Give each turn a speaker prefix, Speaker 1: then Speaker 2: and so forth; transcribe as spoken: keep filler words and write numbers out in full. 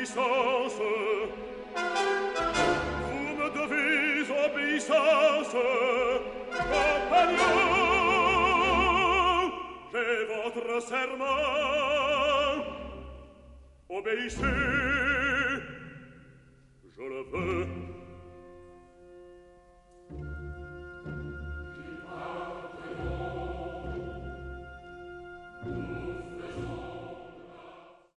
Speaker 1: obéissance. Vous me devez obéissance, compagnon. J'ai votre serment. Obéissez, je le veux.